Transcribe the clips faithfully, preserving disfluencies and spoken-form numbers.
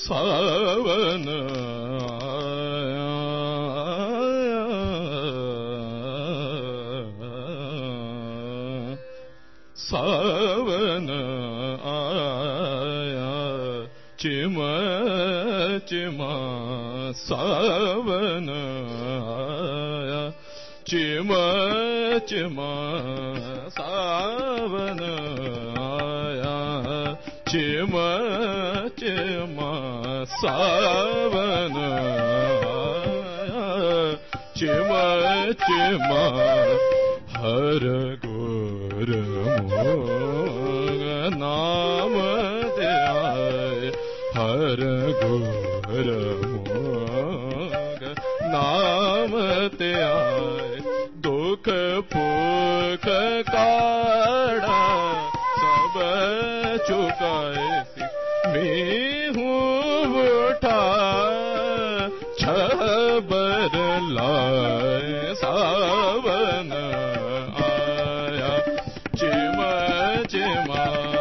सावन सावन आया चिम चिम सावन आया चिम चिम सावन आया चिम चिम सावन चिम चिम हर गोर मोग नाम ध्याय हर गोर मोग नाम ध्याय दुख भूख काड़ा सब चुकाए मैं हूँ उठा छबर लाए सावन आया चिम चिम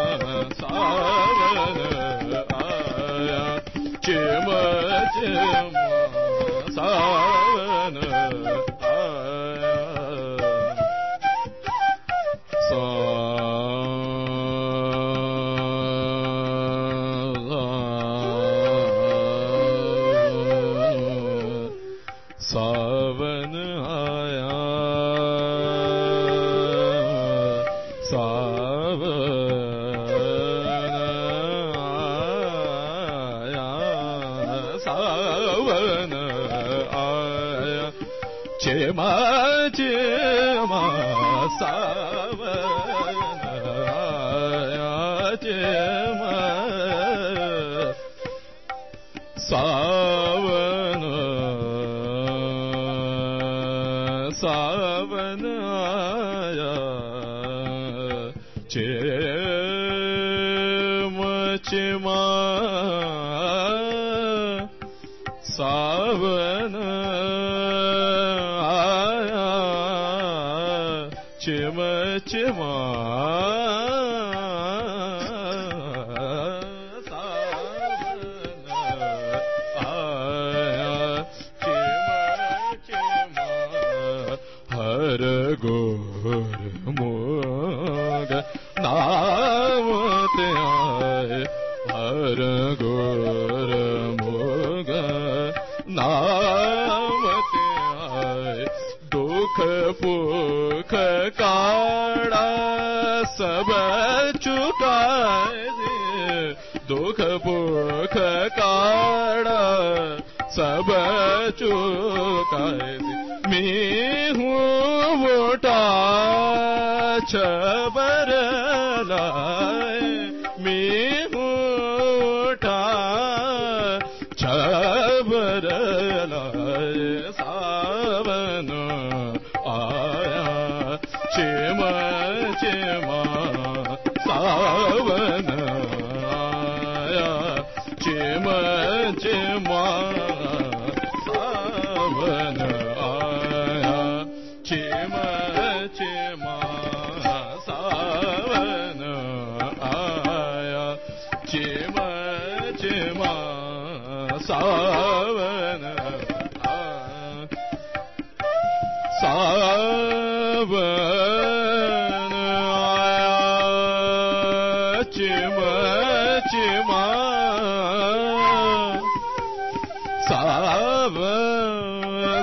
सावन आया चिम चिम सावन आया सा सावन आया सावन आया चिमा चिमा सावन आया चिमा सावन सावन आया चिम चिमा सावन आया चिम चिमा सावन आया चिम चिमा हर गोर मोग नाम ध्याय हर गोर मोग नाम ध्याय दुख भूख काड़ा सब चुकाए दुख भूख काड़ा सब चुकाए मैं हूँ मोटा छबर लाए मैं हूँ मोटा छबर लाए सावन आया चिम चिम सावन आया चिम चिम सावन आया चिम चिम सावन आया चिम चिम सावन सावन आया चिम चिम सावन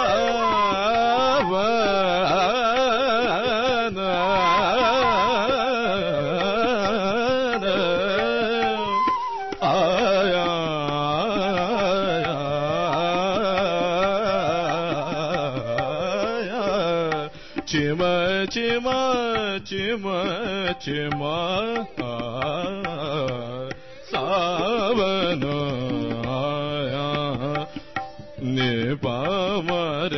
सावन आया चिम चिम चिम चिम सावन आया निपामर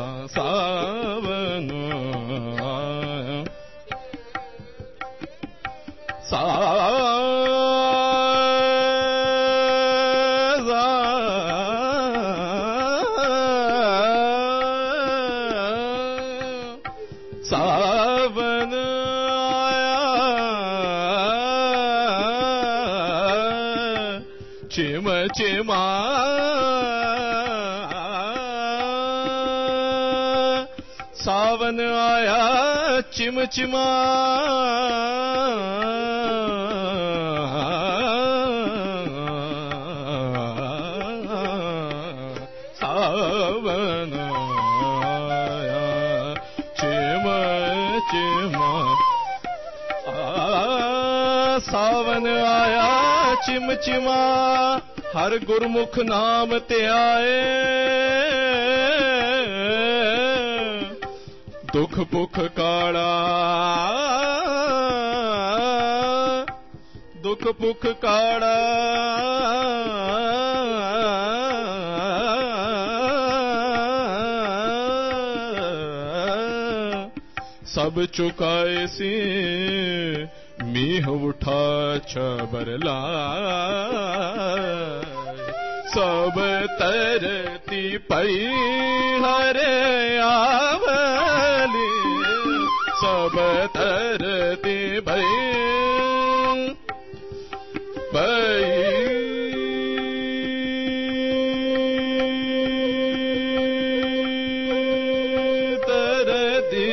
सावन आया सावन आया चिम चिमा सावन आया चिम चिमा सावन आया चिम चिमा सावन आया चिम चिमा हर गुरमुख नाम ते आए दुख पुख काड़ा दुख पुख काड़ा सब चुकाए सी मीह उठा छबरला सब तरती पई हरे आवली सब तरती भई भई तरती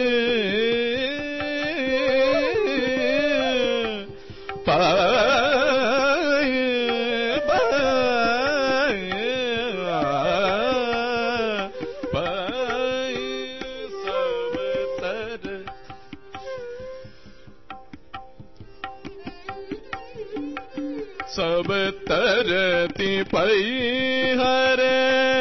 सब तरती पई हरे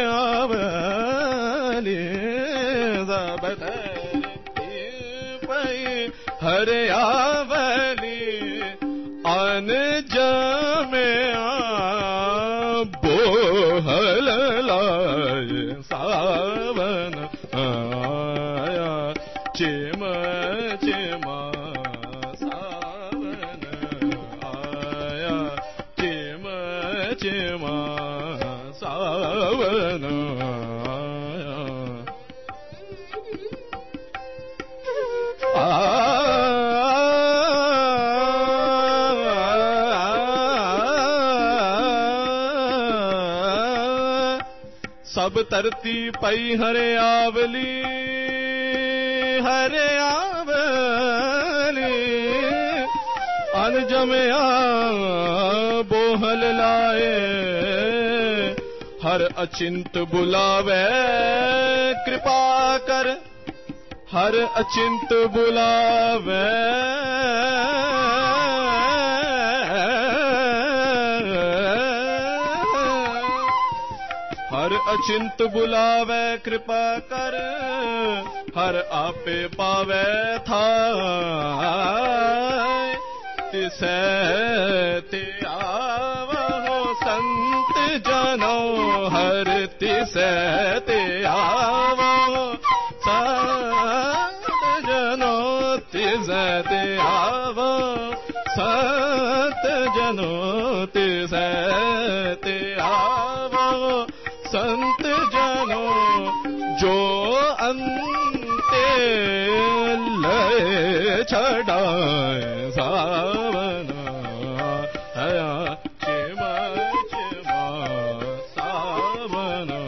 आवली सब तरती पई हरे आवली अन जमे बोहल लाए सावन आया चिम चिमा चिमा सावन सब तरती पई हरे आवली हरे आवली अन जमया बोहल लाए हर अचिंत बुलावे कृपा कर हर अचिंत बुलावे हर अचिंत बुलावे कृपा कर हर आपे पावे था तिसे ते आवो संत जनो हर तिसे ते आवो संत जनो तिसे ते आवो संत जनो तिसे ते आवो संत जनो जो अंते लय छड़ाए सावन आया चिमा चिमा सावन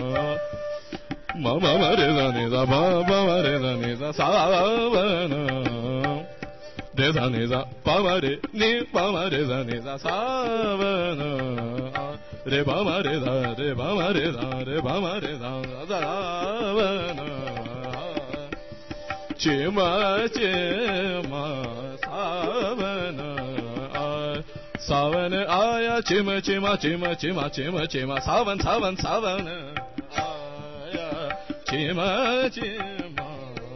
मम मरे धनि सा बाबा मरे धनि सा सावन रे धनि सा पमरे नि पमरे धनि सा सावन रे बामा रे धा रे बामा रे धा रे बामा रे धा सावन चिमा चिमा सावन सावन आया चिम चिमा चिम चिमा चिम चिमा सावन सावन सावन आया चिमा चिमा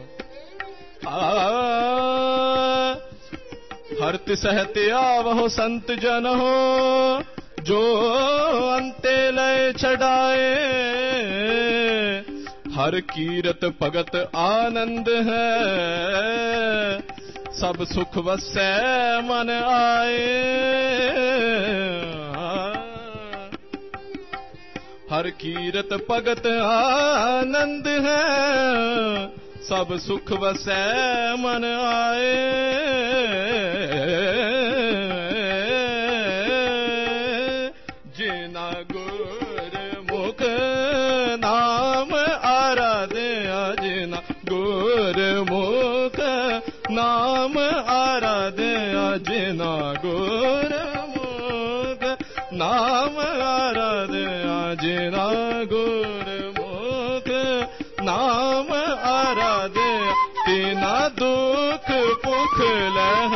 हरति सहते आवहो संत जन हो जो अंते लय छड़ाए हर कीरत भगत आनंद है सब सुख वसै मन आए हर कीरत भगत आनंद है सब सुख वसै मन आए जिन गुरमुख नाम आराध्या जिना गुरमुख नाम आराध्या जिना गुरमुख नाम आराध्या जिना गुरमुख नाम आराध्या तिना दुख पुख लह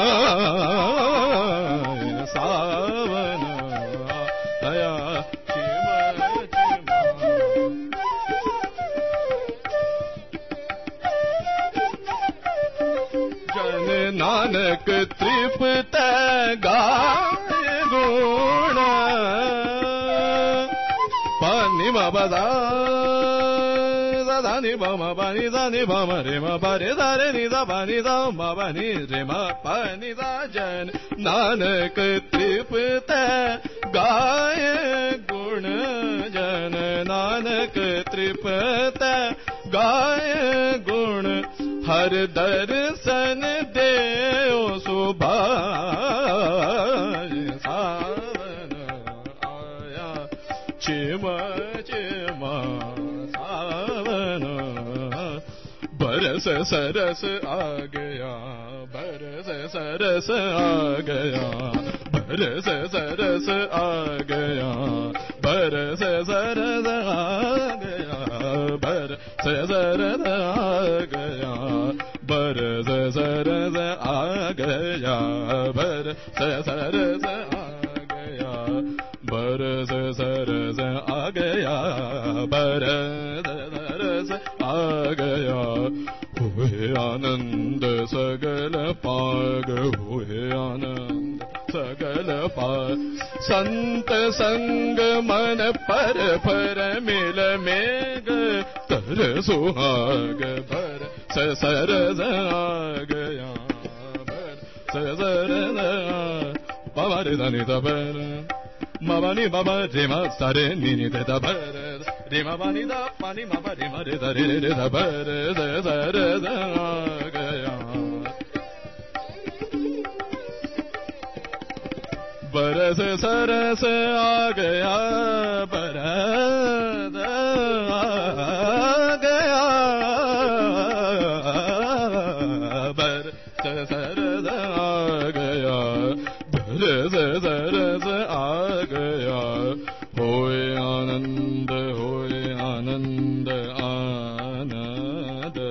जाए सावन दया जन नानक त्रिपत गाय गुण पानी बदा दानी बम पानी दानी बम रे म परे दारे नि दा पानी दा म पानी रे म पानी दा जन नानक त्रिपत गाय गुण जन नानक त्रिपत गाय गुण हर दर्शन देओ सुभाष सावन आया चिम चिमा बरस सरस आ गया बरस सरस आ गया बरस सरस आ गया बरस सरस आ गया बरस सरस आ गया बरस सरस आ गया बरस सरस आ गया बरस सरस आ गया बरस सरस आ गया हुए आनंद सगल पाग हुए आनंद सगल पाग संत संग मन पर पर मिल मेघ तर सुहाग भर सरस आ गया भर सरस बाबा रे धनी तबर मवानी बाबा रे मा सारे नी दे तबर रे मा पानी दा पानी मा रे मा रे दा रे रे दा बर द सर द आ गया बरस सरस आ गया बरद आ गया बरस सरस आ गया बरस सरस आ गया होए आनंद होए आनंद आनंद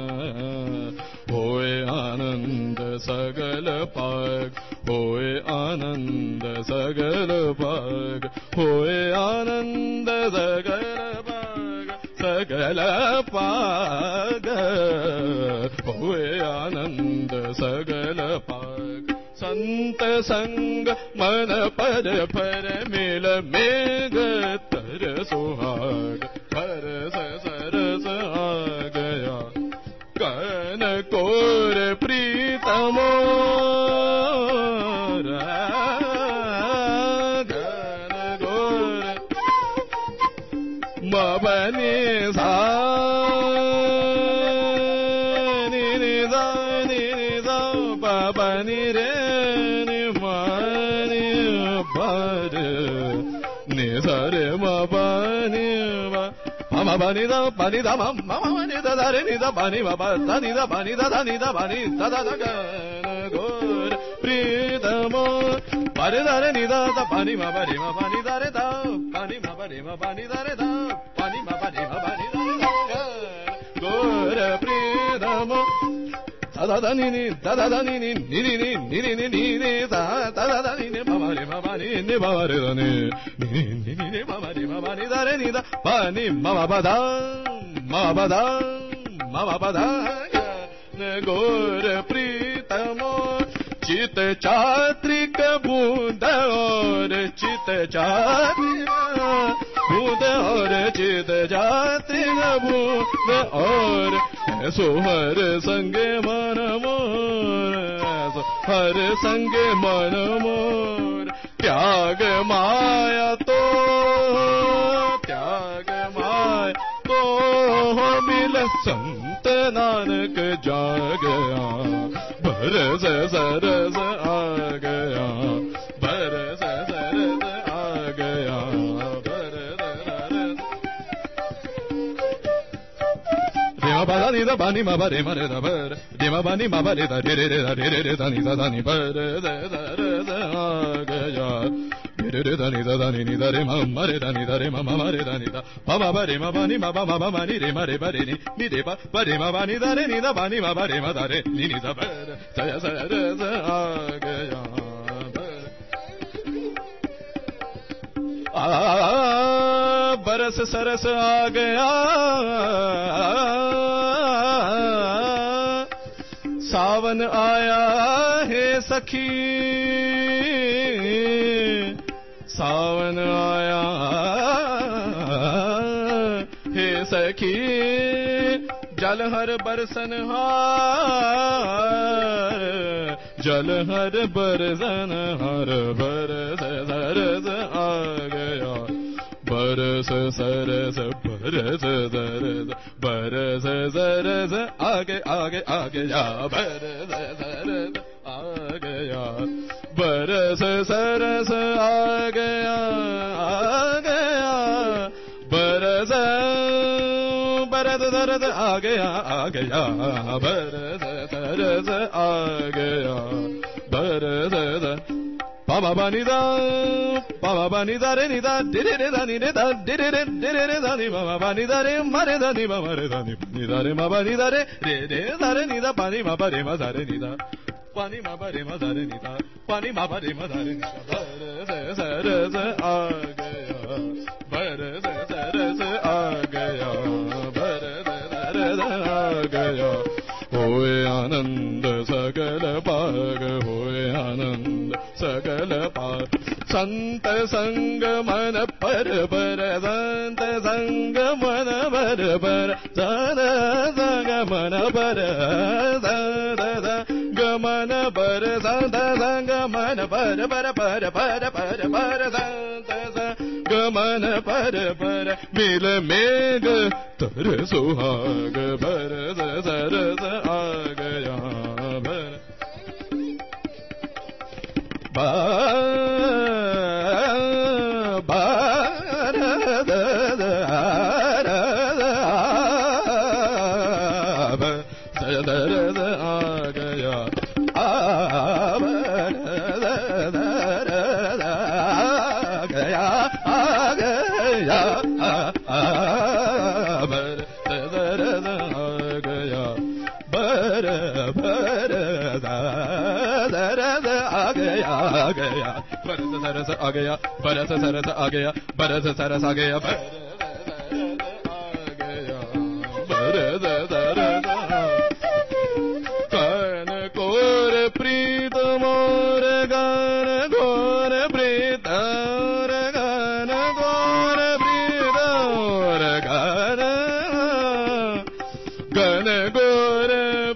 होए आनंद सगल पाग होए आनंद सगल पाग होए आनंद सगल पाग सगल पाग होए आनंद सगल पाग संत संग मन पर पर मिल मेघ तर सुहाग परस सरस आ गया कन कोर प्रीतमो गन गोर मबनी सा नि नि दा नि नि दा बबनी रे नि मानी बर नि सरे मबनी ma ba ni da ba ni da ma ma ma ni da da re ni da ba ni ma ba da ni da ba ni da da ni da ba ni da da da ga gor pritamo ba re da re ni da da ba ni ma ba re ma ba ni da re da ba ni ma ba re ma ba ni da re da ba ni ma ba re ma ba ni da re da gor pritamo da da da ni ni da da da ni ni ni ni ni ni ni ni ni da da da da ni ni ma ba re ma ba ni ni ba re da ni ni ni ni ni ma ba re ma ba ni da re ni da ba ni ma ba ba da ma ba da ma ba ba da ne gor pritamo चित चात्रिक बूंद और चित चात्रिक बूंद और चित चात्रिक बूंद और सोहर संगे मन मोर हर संगे मन मोर त्याग माया तो त्याग माया तो मिल संत नानक जागया बरस सरस आ गया बरस सरस आ गया ba da ni da ba ni ma ba re ma re da ba re di ma ba ni ma ba re da re re re da re re re da ni da da ni ba re da da re da a gaya re re da ni da da ni ni da re ma ma re da ni da re ma ma ma re da ni da ba ba ba re ma ba ni ma ba ma ba ma ni re ma re ba re ni ni re ba ba re ma ba ni da re ni da ba ni ma ba re ma da re ni ni da ba re sa ya sa re sa a gaya आ बरस सरस आ गया सावन आया है सखी सावन आया है सखी जल हर बरसन हार जल हर बरसन हर बरस सरस आ गया बरस सरस बरस सरस बरस सरस आगे आगे आगे या बरस सरस आ गया बरस सरस आ गया आ गया बरस बरस सरस आ गया आ गया बरस सरस आ गया बरस Baba bani da, baba bani da re ni da, di re re da ni re da, di re re, di re re da ni baba bani da re, ma re da ni ma ma re da ni, ni da re ma bani da re, re re da re ni da, pani ma ba re ma da re ni da, pani ma ba re ma da re ni da, pani ma ba re ma da re ni da, bar se sar se a gaya, bar se sar se a gaya, bar se sar se a gaya, hoye आनंद सकल पाग होए आनंद सकल पाग संत संग मन पर पर संत संग मन पर पर संत संग मन पर संत संग मन पर संत संग मन पर पर पर पर पर पर संत संग मन पर पर मिल मेघ तर सुहाग बरस सरस आ गया बर भारत सरस आ गया आ गया आ गया बर सरस आ गया बर बर सरस आ गया आ गया बरस सरस आ गया बरस सरस आ गया बरस सरस आ गया बरस सरस कन कोर प्रीत मोर गन गोर प्रीत गन गोर प्रीत मोर गन गन गोर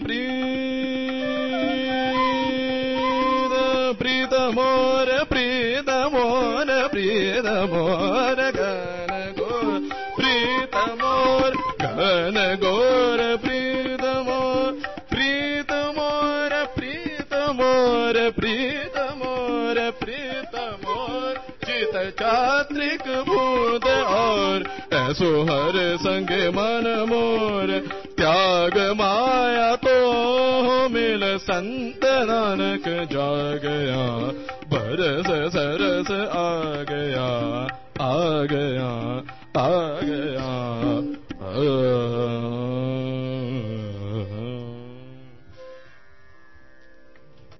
प्रीत प्रीत मोर प्रीत मोर प्रीत मोर गन गोर प्रीत मोर गन गोर प्रीत मोर प्रीत मोर प्रीत मोर प्रीत मोर प्रीत मोर चित चात्रिक भूत और ऐसो हर संग मन मोर त्याग माया तो मिल संत नानक जागया बरस सरस आ गया आ गया आ गया आ